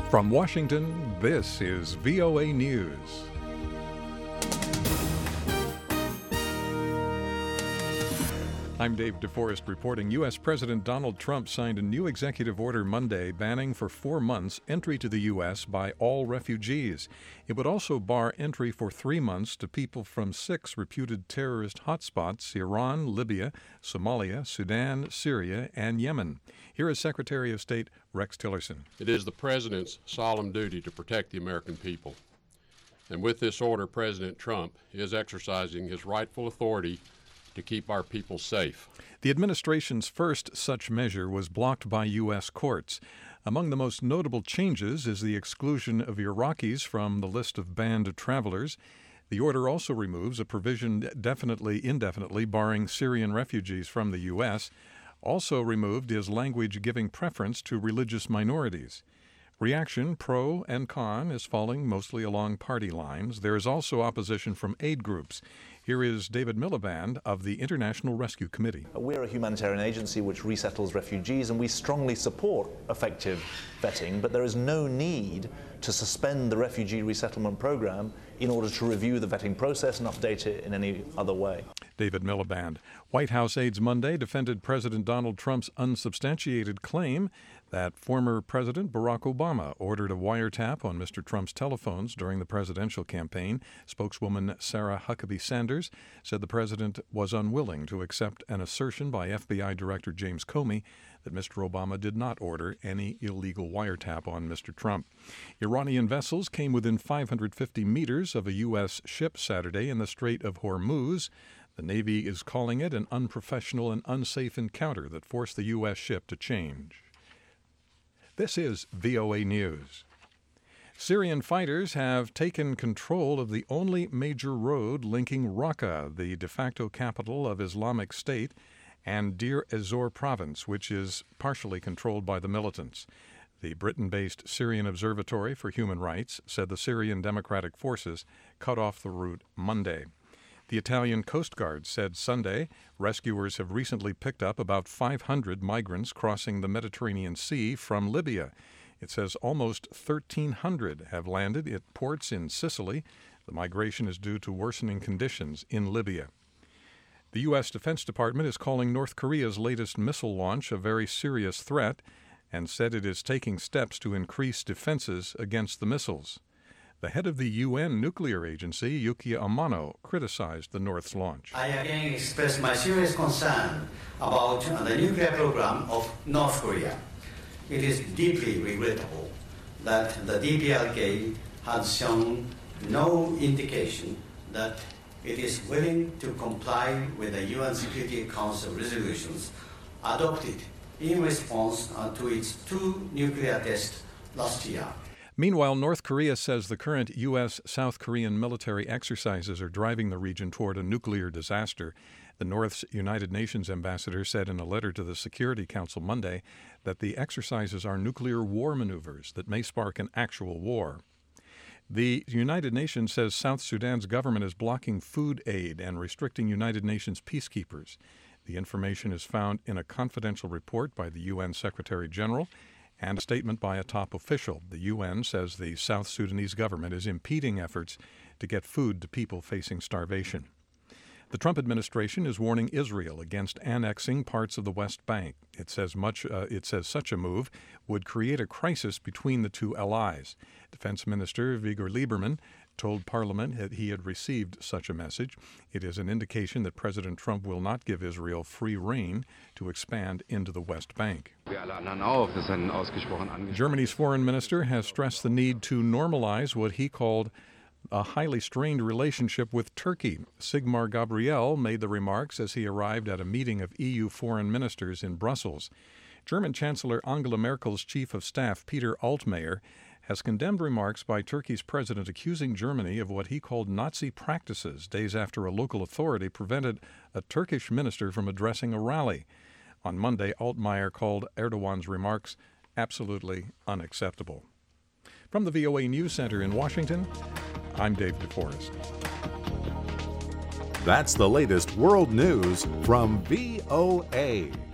From Washington, this is VOA News. I'm Dave DeForest reporting. U.S. President Donald Trump signed a new executive order Monday banning for 4 months entry to the U.S. by all refugees. It would also bar entry for 3 months to people from 6 reputed terrorist hotspots: Iran, Libya, Somalia, Sudan, Syria, and Yemen. Here is Secretary of State Rex Tillerson. It is the President's solemn duty to protect the American people. And with this order, President Trump is exercising his rightful authority to keep our people safe. The administration's first such measure was blocked by U.S. courts. Among the most notable changes is the exclusion of Iraqis from the list of banned travelers. The order also removes a provision indefinitely barring Syrian refugees from the U.S. Also removed is language giving preference to religious minorities. Reaction, pro and con, is falling mostly along party lines. There is also opposition from aid groups. Here is David Miliband of the International Rescue Committee. We're a humanitarian agency which resettles refugees, and we strongly support effective vetting, but there is no need to suspend the refugee resettlement program in order to review the vetting process and update it in any other way. David Miliband. White House aides Monday defended President Donald Trump's unsubstantiated claim that former President Barack Obama ordered a wiretap on Mr. Trump's telephones during the presidential campaign. Spokeswoman Sarah Huckabee Sanders said the president was unwilling to accept an assertion by FBI Director James Comey that Mr. Obama did not order any illegal wiretap on Mr. Trump. Iranian vessels came within 550 meters of a U.S. ship Saturday in the Strait of Hormuz. The Navy is calling it an unprofessional and unsafe encounter that forced the U.S. ship to change. This is VOA News. Syrian fighters have taken control of the only major road linking Raqqa, the de facto capital of Islamic State, and Deir ez-Zor province, which is partially controlled by the militants. The Britain-based Syrian Observatory for Human Rights said the Syrian Democratic Forces cut off the route Monday. The Italian Coast Guard said Sunday rescuers have recently picked up about 500 migrants crossing the Mediterranean Sea from Libya. It says almost 1,300 have landed at ports in Sicily. The migration is due to worsening conditions in Libya. The U.S. Defense Department is calling North Korea's latest missile launch a very serious threat and said it is taking steps to increase defenses against the missiles. The head of the UN nuclear agency, Yukiya Amano, criticized the North's launch. I again express my serious concern about the nuclear program of North Korea. It is deeply regrettable that the DPRK has shown no indication that it is willing to comply with the UN Security Council resolutions adopted in response to its 2 nuclear tests last year. Meanwhile, North Korea says the current U.S.-South Korean military exercises are driving the region toward a nuclear disaster. The North's United Nations ambassador said in a letter to the Security Council Monday that the exercises are nuclear war maneuvers that may spark an actual war. The United Nations says South Sudan's government is blocking food aid and restricting United Nations peacekeepers. The information is found in a confidential report by the UN Secretary General and a statement by a top official. The UN says the South Sudanese government is impeding efforts to get food to people facing starvation. The Trump administration is warning Israel against annexing parts of the West Bank. It says such a move would create a crisis between the two allies. Defense Minister Avigdor Lieberman told Parliament that he had received such a message. It is an indication that President Trump will not give Israel free rein to expand into the West Bank. Germany's foreign minister has stressed the need to normalize what he called a highly strained relationship with Turkey. Sigmar Gabriel made the remarks as he arrived at a meeting of EU foreign ministers in Brussels. German Chancellor Angela Merkel's chief of staff, Peter Altmaier, has condemned remarks by Turkey's president accusing Germany of what he called Nazi practices days after a local authority prevented a Turkish minister from addressing a rally. On Monday, Altmaier called Erdogan's remarks absolutely unacceptable. From the VOA News Center in Washington, I'm Dave DeForest. That's the latest world news from VOA.